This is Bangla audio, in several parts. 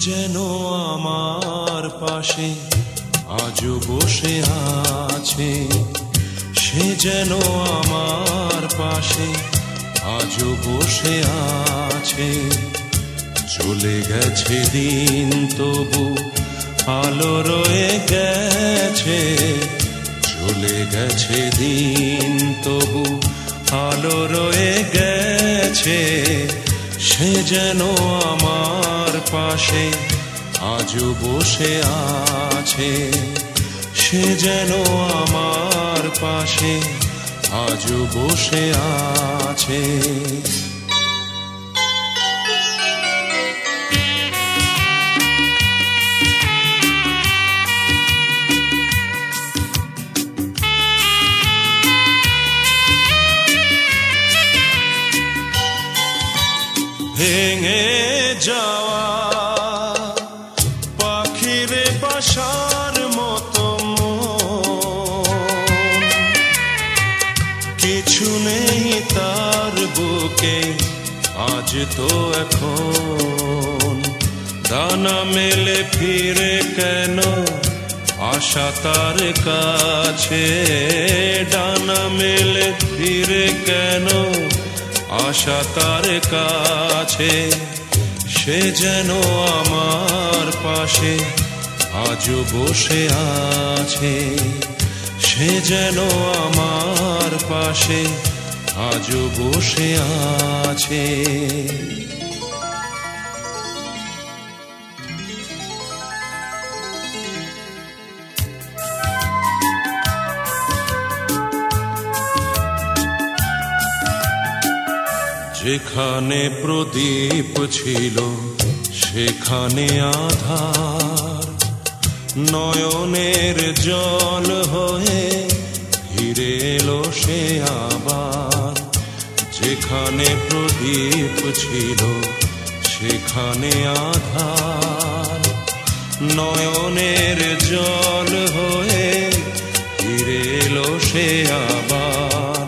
যেন আমার পাশে আজও বসে আছে, সে যেন আমার পাশে আজও বসে আছে। চলে গেছে দিন তবু আলো রয়ে গেছে, চলে গেছে দিন তবু আলো রয়ে গেছে। সে যেন আমার পাশে আজও বসে আছে, সে যেন আমার পাশে আজও বসে আছে। ভেঙে যাওয়া পাখির বাসার মতো কিছু নেই তার বুকে আজ তো এখন। দানা মেলে ফিরে কেন আশা তার কাছে, ডানা মেলে ফিরে কেন আশা তার কাছে। সে যেন আমার পাশে আজও বসে আছে, সে যেন আমার পাশে আজও বসে আছে। যেখানে প্রদীপ ছিল সেখানে আধার, নয়নের জল হয়ে ফিরে এলো সে আবার। যেখানে প্রদীপ ছিল সেখানে আধার, নয়নের জল হয়ে ফিরে এলো সে আবার।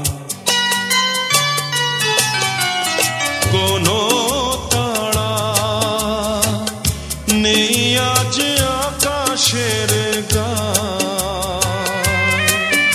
কোনো তারা নেই আজ আকাশের গায়ে,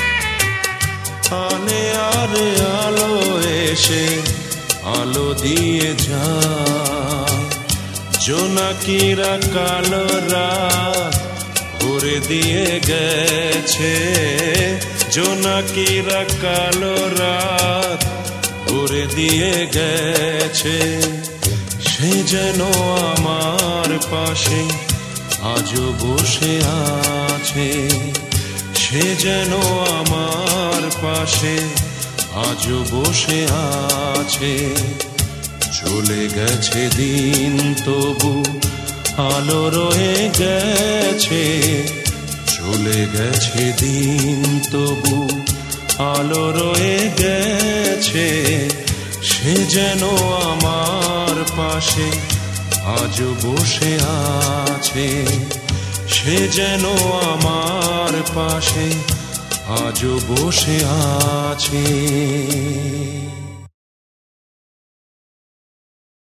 আনে আর আলো এসে আলো দিয়ে যায়। জোনাকিরা কালো রাত ভরে দিয়ে গেছে, জোনাকিরা কালো রাত ভরে দিয়ে গেছে। সে যেন আমার পাশে আজও বসে আছে, সে যেন আমার পাশে আজও বসে আছে। চলে গেছে দিন তবু আলো রয়ে গেছে, চলে গেছে দিন তবু আলো রয়ে গেছে। সে যেন আমার পাশে আজও বসে আছে, সে যেন আমার পাশে আজও বসে আছে।